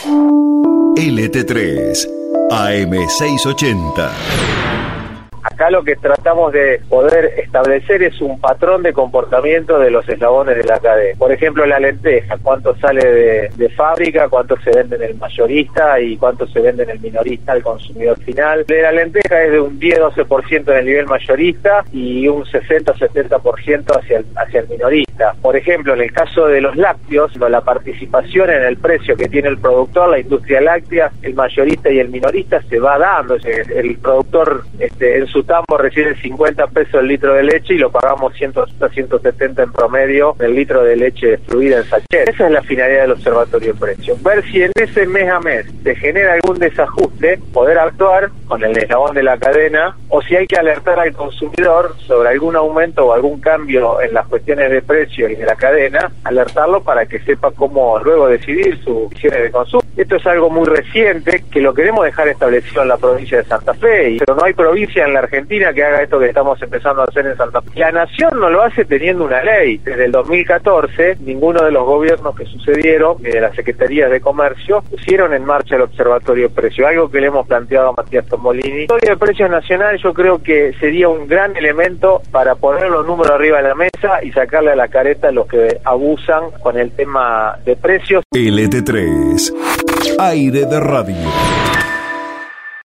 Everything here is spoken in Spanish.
LT3 AM680. Acá lo que tratamos de poder establecer es un patrón de comportamiento de los eslabones de la cadena. Por ejemplo, la lenteja, cuánto sale de fábrica, cuánto se vende en el mayorista y cuánto se vende en el minorista al consumidor final. De la lenteja es de un 10-12% en el nivel mayorista y un 60-70% hacia el minorista. Por ejemplo, en el caso de los lácteos, la participación en el precio que tiene el productor, la industria láctea, el mayorista y el minorista se va dando. El productor en su tambo recibe 50 pesos el litro de leche y lo pagamos 170 en promedio el litro de leche fluida en sachet. Esa es la finalidad del Observatorio de Precios. Ver si en ese mes a mes se genera algún desajuste, poder actuar con el eslabón de la cadena, o si hay que alertar al consumidor sobre algún aumento o algún cambio en las cuestiones de precio y de la cadena, alertarlo para que sepa cómo luego decidir sus decisiones de consumo. Esto es algo muy reciente que lo queremos dejar establecido en la provincia de Santa Fe, pero no hay provincia en la Argentina que haga esto que estamos empezando a hacer en Santa Fe. La Nación no lo hace teniendo una ley. Desde el 2014, ninguno de los gobiernos que sucedieron, de las Secretarías de Comercio, pusieron en marcha el Observatorio de Precios, algo que le hemos planteado a Matías Tomolini. El Observatorio de Precios Nacional yo creo que sería un gran elemento para poner los números arriba de la mesa y sacarle a la careta a los que abusan con el tema de precios. LT3, aire de radio.